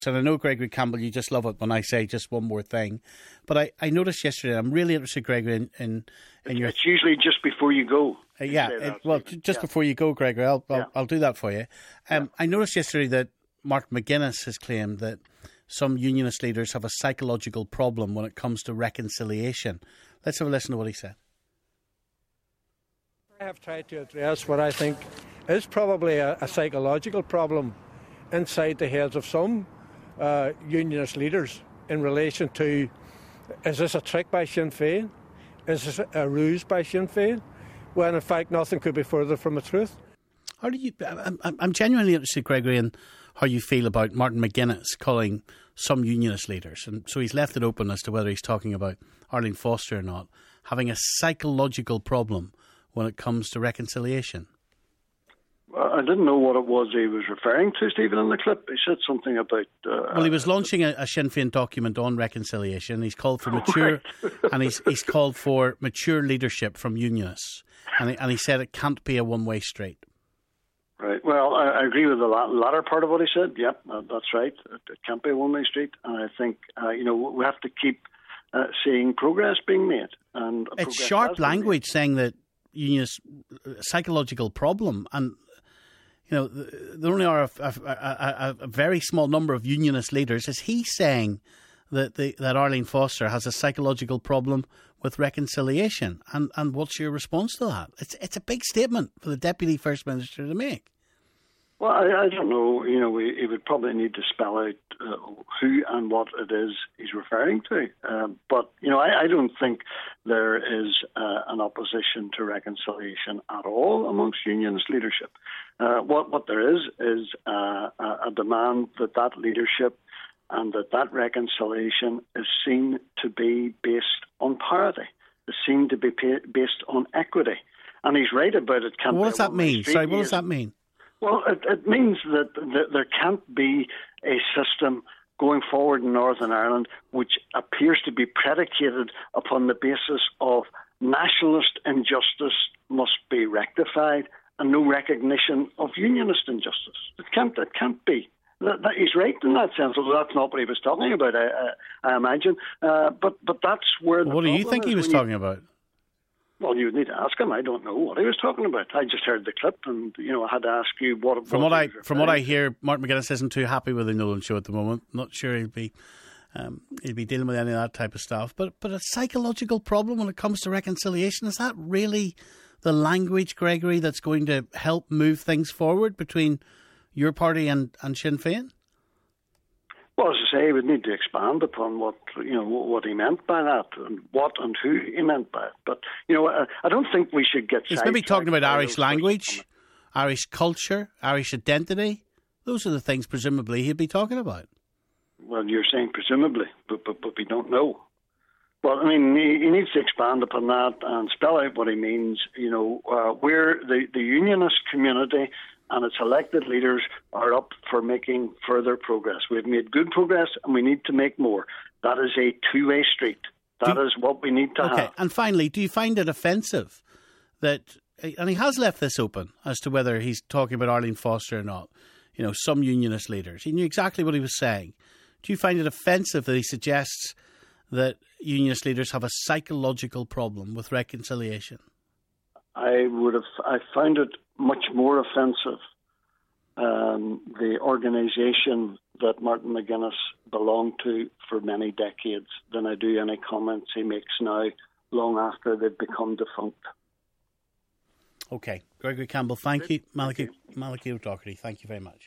And I know, Gregory Campbell, you just love it when I say just one more thing. But I noticed yesterday, I'm really interested, Gregory, in your... It's usually just before you go. Just before you go, Gregory, I'll do that for you. I noticed yesterday that Mark McGuinness has claimed that some unionist leaders have a psychological problem when it comes to reconciliation. Let's have a listen to what he said. I have tried to address what I think is probably a psychological problem inside the heads of some unionist leaders in relation to, is this a trick by Sinn Féin? Is this a ruse by Sinn Féin? When in fact nothing could be further from the truth. How do you? I'm genuinely interested, Gregory, in how you feel about Martin McGuinness calling some unionist leaders, and so he's left it open as to whether he's talking about Arlene Foster or not, having a psychological problem when it comes to reconciliation. Well, I didn't know what it was he was referring to, Stephen, in the clip. He said something about... he was launching a Sinn Féin document on reconciliation. He's called for mature... and he's called for mature leadership from unionists. And he said it can't be a one-way street. Right. Well, I agree with the latter part of what he said. Yep, that's right. It can't be a one-way street. And I think, we have to keep seeing progress being made. And it's sharp language saying that unionists... psychological problem, and... there only are a very small number of unionist leaders. Is he saying that Arlene Foster has a psychological problem with reconciliation? And what's your response to that? It's a big statement for the Deputy First Minister to make. Well, I don't know. He would probably need to spell out who and what it is he's referring to. But I don't think there is an opposition to reconciliation at all amongst unionist leadership. What there is a demand that leadership and that reconciliation is seen to be based on parity, is seen to be based on equity. And he's right about it. What does that mean? Sorry, what does that mean? Well, it means that there can't be a system going forward in Northern Ireland which appears to be predicated upon the basis of nationalist injustice must be rectified and no recognition of unionist injustice. It can't be. He's right in that sense, although that's not what he was talking about, I imagine. But that's where the What do you think he was talking about? Well, you would need to ask him. I don't know what he was talking about. I just heard the clip, and I had to ask you what it was. From what I hear, Mark McGuinness isn't too happy with the Nolan show at the moment. Not sure he'll be dealing with any of that type of stuff. But a psychological problem when it comes to reconciliation, is that really the language, Gregory, that's going to help move things forward between your party and Sinn Féin? Well, as I say, he would need to expand upon what he meant by that, and what and who he meant by it. But I don't think we should get. He's maybe talking about Irish language, Irish culture, Irish identity. Those are the things presumably he'd be talking about. Well, you're saying presumably, but we don't know. Well, I mean, he needs to expand upon that and spell out what he means. We're the unionist community and its elected leaders are up for making further progress. We've made good progress and we need to make more. That is a two-way street. That is what we need to have. Okay, and finally, do you find it offensive that, and he has left this open as to whether he's talking about Arlene Foster or not, some unionist leaders. He knew exactly what he was saying. Do you find it offensive that he suggests that unionist leaders have a psychological problem with reconciliation? I found it much more offensive, the organisation that Martin McGuinness belonged to for many decades, than I do any comments he makes now, long after they've become defunct. Okay. Gregory Campbell, thank you. Malachy O'Doherty, thank you very much.